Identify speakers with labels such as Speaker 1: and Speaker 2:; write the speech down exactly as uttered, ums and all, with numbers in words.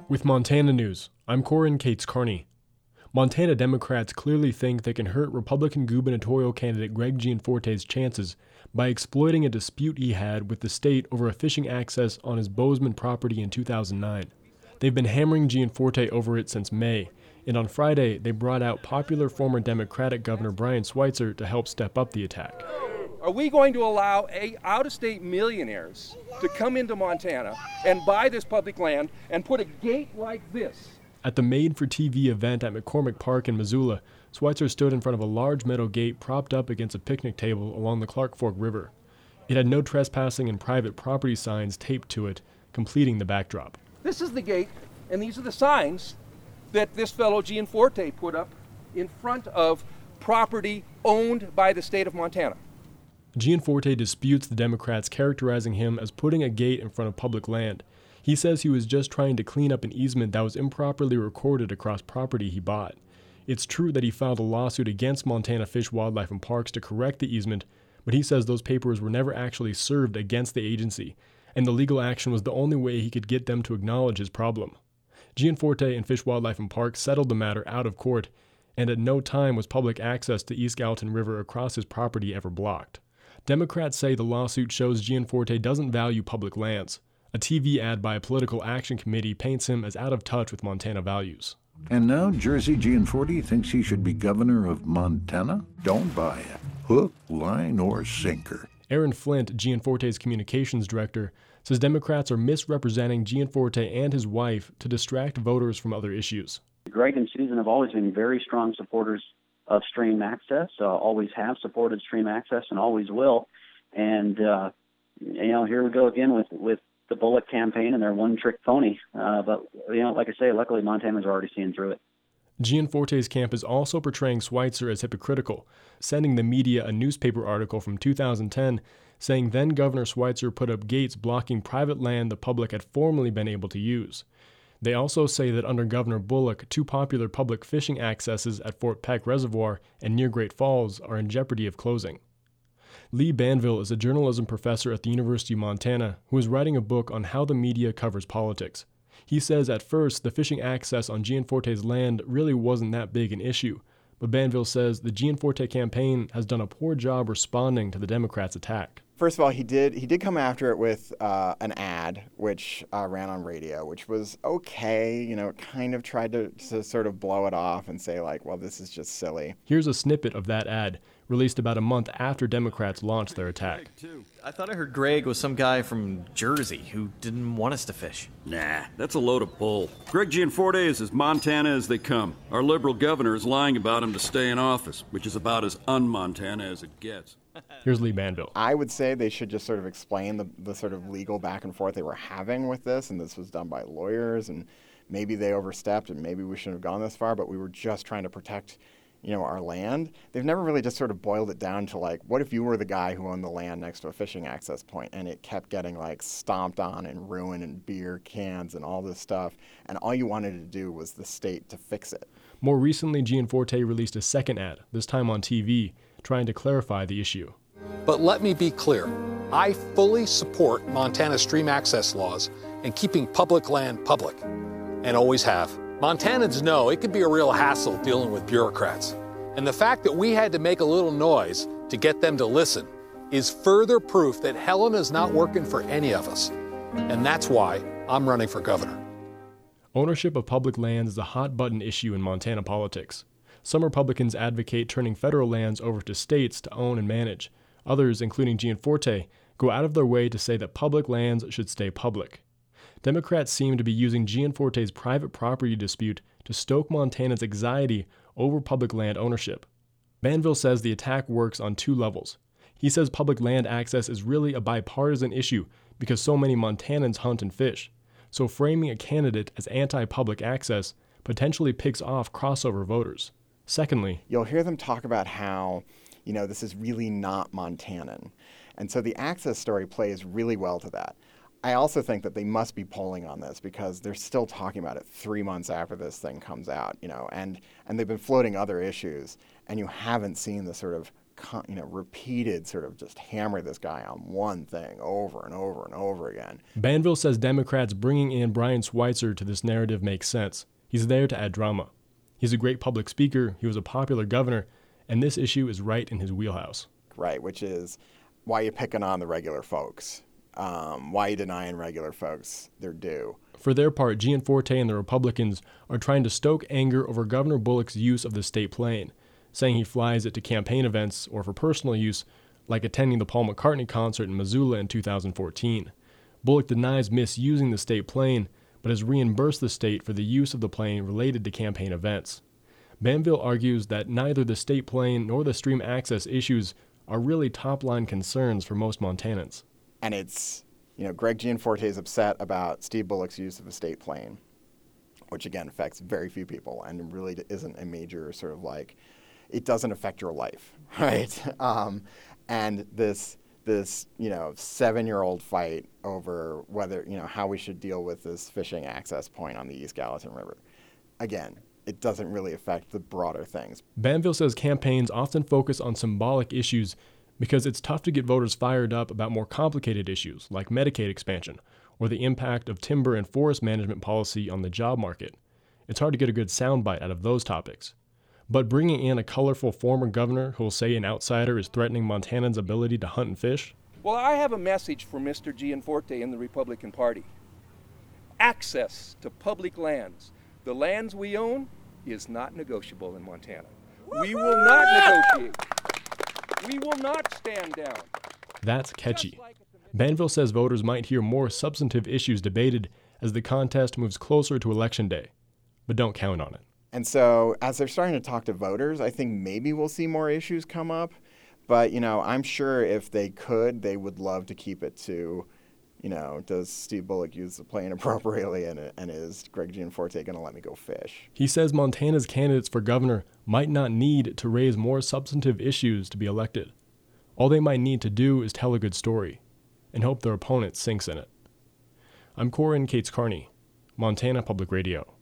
Speaker 1: With Montana News, I'm Corin Cates Carney. Montana Democrats clearly think they can hurt Republican gubernatorial candidate Greg Gianforte's chances by exploiting a dispute he had with the state over a fishing access on his Bozeman property in two thousand nine. They've been hammering Gianforte over it since May, and on Friday they brought out popular former Democratic Governor Brian Schweitzer to help step up the attack.
Speaker 2: Are we going to allow a out-of-state millionaires to come into Montana and buy this public land and put a gate like this?
Speaker 1: At the Made-for-T V event at McCormick Park in Missoula, Schweitzer stood in front of a large metal gate propped up against a picnic table along the Clark Fork River. It had no trespassing and private property signs taped to it, completing the backdrop.
Speaker 2: This is the gate, and these are the signs that this fellow Gianforte put up in front of property owned by the state of Montana.
Speaker 1: Gianforte disputes the Democrats characterizing him as putting a gate in front of public land. He says he was just trying to clean up an easement that was improperly recorded across property he bought. It's true that he filed a lawsuit against Montana Fish, Wildlife, and Parks to correct the easement, but he says those papers were never actually served against the agency, and the legal action was the only way he could get them to acknowledge his problem. Gianforte and Fish, Wildlife, and Parks settled the matter out of court, and at no time was public access to East Gallatin River across his property ever blocked. Democrats say the lawsuit shows Gianforte doesn't value public lands. A T V ad by a political action committee paints him as out of touch with Montana values.
Speaker 3: And now Jersey Gianforte thinks he should be governor of Montana? Don't buy it. Hook, line, or sinker.
Speaker 1: Aaron Flint, Gianforte's communications director, says Democrats are misrepresenting Gianforte and his wife to distract voters from other issues.
Speaker 4: Greg and Susan have always been very strong supporters of stream access, uh, always have supported stream access and always will. And, uh, you know, here we go again with, with the Bullock campaign and their one-trick pony. Uh, but, you know, like I say, luckily Montana's already seeing through it.
Speaker 1: Gianforte's camp is also portraying Schweitzer as hypocritical, sending the media a newspaper article from two thousand ten saying then-Governor Schweitzer put up gates blocking private land the public had formerly been able to use. They also say that under Governor Bullock, two popular public fishing accesses at Fort Peck Reservoir and near Great Falls are in jeopardy of closing. Lee Banville is a journalism professor at the University of Montana who is writing a book on how the media covers politics. He says at first the fishing access on Gianforte's land really wasn't that big an issue, but Banville says the Gianforte campaign has done a poor job responding to the Democrats' attack.
Speaker 5: First of all, he did he did come after it with uh, an ad, which uh, ran on radio, which was okay. You know, kind of tried to, to sort of blow it off and say, like, well, this is just silly.
Speaker 1: Here's a snippet of that ad, released about a month after Democrats launched their attack.
Speaker 6: I thought I heard Greg was some guy from Jersey who didn't want us to fish.
Speaker 7: Nah, that's a load of bull. Greg Gianforte is as Montana as they come. Our liberal governor is lying about him to stay in office, which is about as un-Montana as it gets.
Speaker 1: Here's Lee Banville.
Speaker 5: I would say they should just sort of explain the, the sort of legal back and forth they were having with this, and this was done by lawyers, and maybe they overstepped, and maybe we shouldn't have gone this far, but we were just trying to protect, you know, our land. They've never really just sort of boiled it down to, like, what if you were the guy who owned the land next to a fishing access point, and it kept getting, like, stomped on and ruined and beer cans and all this stuff, and all you wanted to do was the state to fix it.
Speaker 1: More recently, Gianforte released a second ad, this time on T V, trying to clarify the issue.
Speaker 8: But let me be clear. I fully support Montana's stream access laws and keeping public land public, and always have. Montanans know it can be a real hassle dealing with bureaucrats. And the fact that we had to make a little noise to get them to listen is further proof that Helen is not working for any of us. And that's why I'm running for governor.
Speaker 1: Ownership of public lands is a hot-button issue in Montana politics. Some Republicans advocate turning federal lands over to states to own and manage. Others, including Gianforte, go out of their way to say that public lands should stay public. Democrats seem to be using Gianforte's private property dispute to stoke Montana's anxiety over public land ownership. Banville says the attack works on two levels. He says public land access is really a bipartisan issue because so many Montanans hunt and fish. So framing a candidate as anti-public access potentially picks off crossover voters. Secondly,
Speaker 5: you'll hear them talk about how, you know, this is really not Montanan. And so the access story plays really well to that. I also think that they must be polling on this because they're still talking about it three months after this thing comes out, you know, and, and they've been floating other issues, and you haven't seen the sort of you know, repeated sort of just hammer this guy on one thing over and over and over again.
Speaker 1: Banville says Democrats bringing in Brian Schweitzer to this narrative makes sense. He's there to add drama. He's a great public speaker, he was a popular governor, and this issue is right in his wheelhouse.
Speaker 5: Right, which is why you picking on the regular folks? Um, why you denying regular folks their due?
Speaker 1: For their part, Gianforte and the Republicans are trying to stoke anger over Governor Bullock's use of the state plane, saying he flies it to campaign events or for personal use, like attending the Paul McCartney concert in Missoula in two thousand fourteen. Bullock denies misusing the state plane, but has reimbursed the state for the use of the plane related to campaign events. Banville argues that neither the state plane nor the stream access issues are really top-line concerns for most Montanans.
Speaker 5: And it's, you know, Greg Gianforte is upset about Steve Bullock's use of a state plane, which again affects very few people and really isn't a major sort of like, it doesn't affect your life, right? Um, and this, this, you know, seven-year-old fight over whether, you know, how we should deal with this fishing access point on the East Gallatin River. Again, it doesn't really affect the broader things.
Speaker 1: Banville says campaigns often focus on symbolic issues because it's tough to get voters fired up about more complicated issues like Medicaid expansion or the impact of timber and forest management policy on the job market. It's hard to get a good soundbite out of those topics. But bringing in a colorful former governor who will say an outsider is threatening Montanans' ability to hunt and fish?
Speaker 2: Well, I have a message for Mister Gianforte and the Republican Party. Access to public lands, the lands we own, is not negotiable in Montana. We will not negotiate. We will not stand down.
Speaker 1: That's catchy. Banville says voters might hear more substantive issues debated as the contest moves closer to Election Day, but don't count on it.
Speaker 5: And so as they're starting to talk to voters, I think maybe we'll see more issues come up. But, you know, I'm sure if they could, they would love to keep it to, you know, does Steve Bullock use the plane appropriately, and, and is Greg Gianforte going to let me go fish?
Speaker 1: He says Montana's candidates for governor might not need to raise more substantive issues to be elected. All they might need to do is tell a good story and hope their opponent sinks in it. I'm Corin Cates Carney, Montana Public Radio.